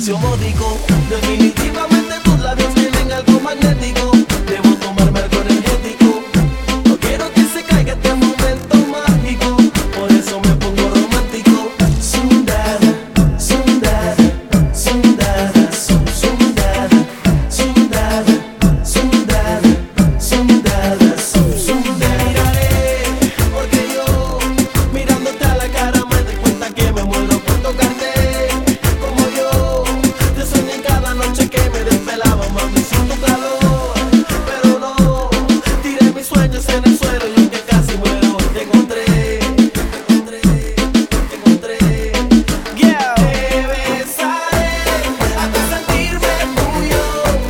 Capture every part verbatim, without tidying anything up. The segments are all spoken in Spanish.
precio módico. Definitivamente tus labios tienen algo magnético. Debo tomarme algo energético. No quiero que se caiga este momento mágico. Por eso me pongo romántico. Sundada, sundada, sundada, sum, sundada, sundada, sundada, sundada, sum, sundada. Miraré, porque yo mirándote a la cara me doy cuenta que me muero por tocarte. Como yo te soñé en cada noche que me desvelaba, mami, sin tu calor. Pero no, tiré mis sueños en el suelo y aunque casi muero, te encontré, te encontré, te encontré. Yeah. Te besaré hasta sentirme tuyo.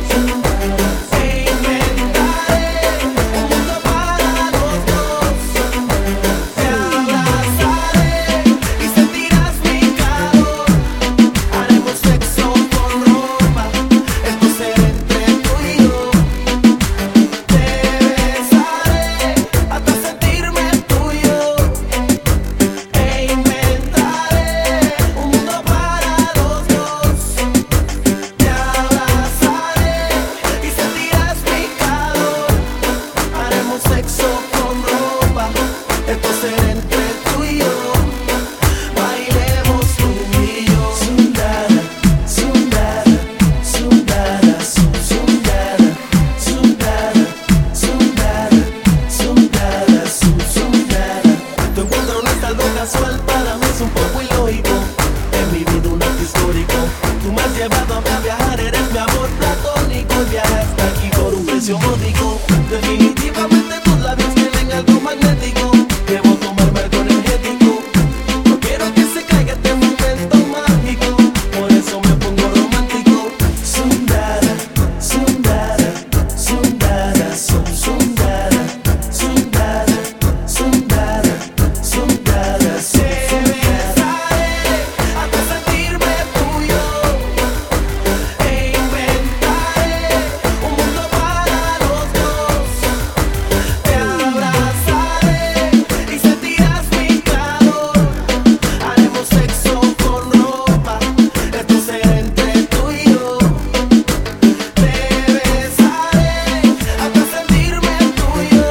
E inventaré un mundo para los dos. Te abrazaré y sentirás mi calor. Haremos sexo con ropa, esto será entre tú y yo. Te besaré hasta sentirme tuyo. E inventaré un mundo para los dos. Te abrazaré y sentirás mi calor. Haremos sexo con ropa, esto será entre tú y yo. Bailemos tú y yo. Sundada, sundada, sundada, sum, sundada, sundada, sundada, sundada, sum, sundada. Tu encuentro no es algo casual, para mí es un poco ilógico. En mi vida un acto histórico. Tú me has llevado a viajar, eres mi amor platónico. El viaje hasta aquí por un precio módico. Definitivamente tus labios tienen algo magnético. Debo tomarme algo energético. No quiero que se caiga este momento mágico. Por eso me pongo romántico. Sundada, sundada, sundada, sum, sundada, sundada, sundada, sundada, sum, sundada. Hasta sentirme tuyo. E inventaré un mundo para los dos. Te abrazaré y sentirás mi calor. Haremos sexo con ropa, esto será entre tú y yo. Te besaré hasta sentirme tuyo.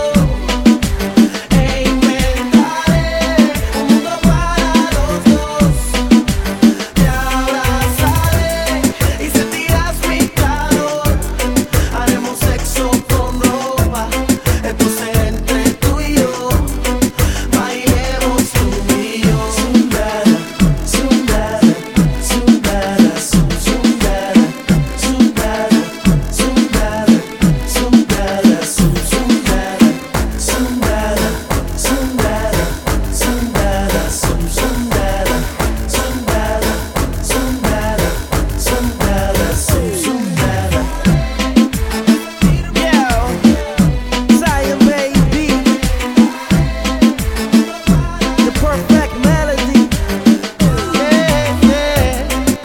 E inventaré un mundo para los dos. Te abrazaré y sentirás mi calor. Haremos sexo con ropa, esto será entre tú y yo. Bailemos tú y yo. Sundada, sundada, sundada, sum, sundada, sundada, sundada, sundada, sum, sundada, sundada, sundada, sundada, sum, sundada, sundada, sundada, sundada, sum, sundada. Yeah, Zion baby, the perfect melody. Yeah, yeah.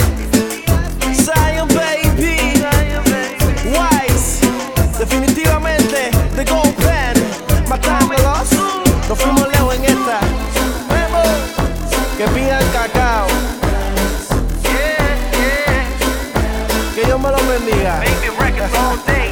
Zion baby, Wise, definitivamente the gold pen, matándolos. Nos fuimos lejos en esta. Que pidan cacao. Que Dios me lo bendiga.